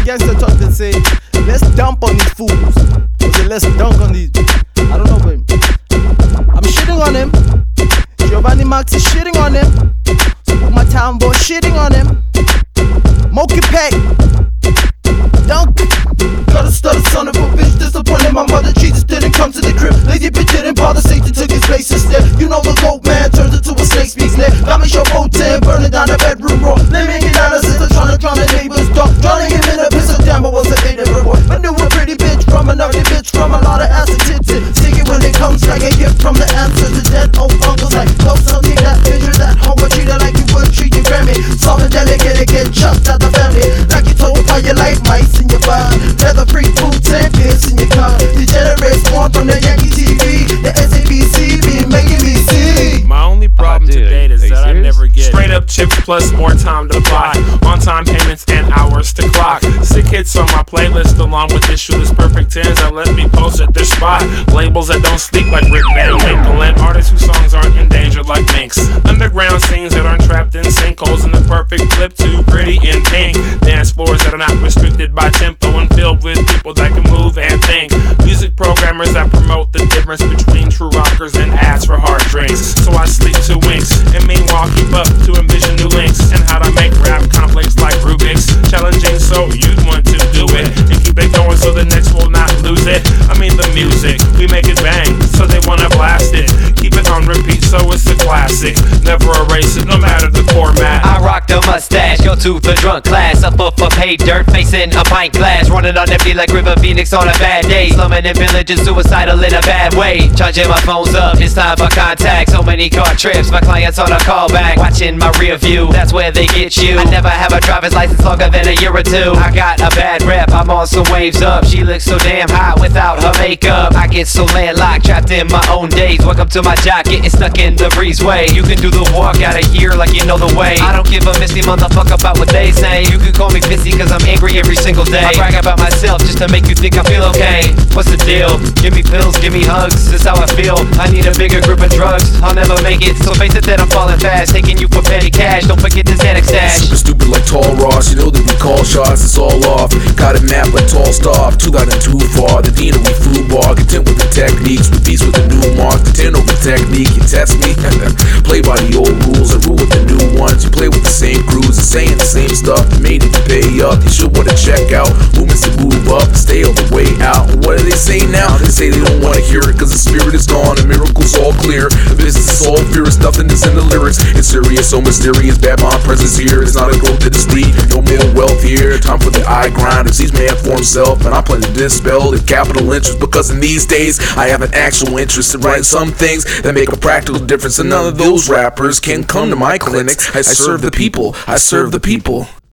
gangster talk that say, let's dump on these fools. Or say, let's dunk on these. I don't know, babe. I'm shitting on him. Giovanni Max is shitting on him. So put my town boy shitting on him. Moki Pay. Dunk. Got a stutter son of a bitch, disappointed my mother. Jesus didn't come to the crib. Lazy bitch didn't bother. Satan took his place instead. You know the goat man turns into a snake speaks neck. Got me show 10, burning down the bedroom roar. Living in out of sister, trying to drown the neighbor's dog. Drowning him in a piss of damn, I was a native boy. But knew a pretty bitch from another bitch from a lot of ass and tits. Stick it when it comes like a gift from the ancestors. Dead old uncles like, no something that picture that hoe. Treat her like you would treat your Grammy. Solving delicate, get chucked at the family. Like you told how you like mice in your body. Leather free boots and beers in your car. Degenerates born from the Yankee TV. The SABC be making me see. My only problem to date is that I never get straight up chips plus more time to fly. On time payments and hours to clock. Sick hits on my playlist along with issueless perfect 10s that let me post at their spot. Labels that don't sleep like Rick Van Winkle. And artists whose songs aren't endangered like minks. Underground scenes that aren't trapped in sinkholes. In the perfect clip too pretty in pink. Dance floors that are not restricted by tempo and filled with people that can move and think. Music programmers that promote the difference between true rockers and ads for hard drinks. So I sleep to winks and meanwhile keep up to envision new links and how to make rap complex like Rubik's. Challenging so you'd want to do it and keep it going so the next will not lose it. I mean the music, we make it bang so they wanna blast it. Keep it on repeat so it's a classic. Never erase it no matter the format. I rock the mustache, go to the drunk class. Up for paid dirt, facing a pint glass. Running on empty like River Phoenix on a bad day. Slumming in villages, suicidal in a bad way. Charging my phones up, it's time for contact. So many car trips, my clients on a callback. Watching my rear view, that's where they get you. I never have a driver's license longer than a year or two. I got a bad rep, I'm on some waves up. She looks so damn hot without her makeup. I get so landlocked, trapped in my own days. Welcome to my jock, getting stuck in the breezeway. You can do the walk out of here like you know the way. I don't give a misty motherfucker about what they say. You can call me pissy cause I'm angry every single day. I brag about myself just to make you think I feel okay. What's the deal? Give me pills, give me hugs, this is how I feel. I need a bigger group of drugs, I'll never make it. So face it that I'm falling fast, taking you for petty cash. Don't forget the Xanax stash. Super stupid like Tall Ross, you know that we call shots, it's all off. Got it mapped like Tall Stop, too loud and too far. The Dina we flew bar, content with the techniques. We beast with the new mark, the 10 over technique. You test me, play by the old rules and rule with the new ones. You play with the same crews and saying the same stuff. You made it to pay up, you should wanna check out. Movements to move up, stay all the way out. What do they say now? They say they don't wanna hear it cause the spirit is gone, the miracle's all clear. The business is all fierce, nothing is in the lyrics. It's serious, so mysterious, bad mind presence here. It's not a growth to the street, no more wealth here. Time for the eye grind, it's each man for himself. And I plan to dispel the capital interest because in these days I have an actual interest in writing some things that make a practical difference. And none of those rappers can come to my clinics. I serve the people, I serve the people.